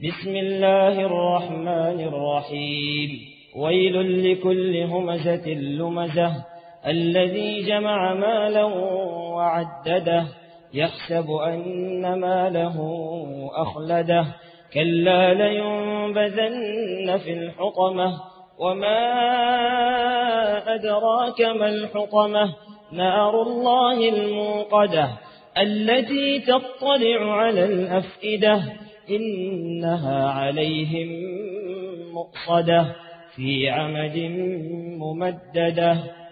بسم الله الرحمن الرحيم ويل لكل همزة لمزة الذي جمع مالا وعدده يحسب أن ماله أخلده كلا لينبذن في الحطمة وما أدراك ما الحطمة نار الله الموقدة التي تطلع على الأفئدة إنها عليهم مؤصدة في عمد ممددة.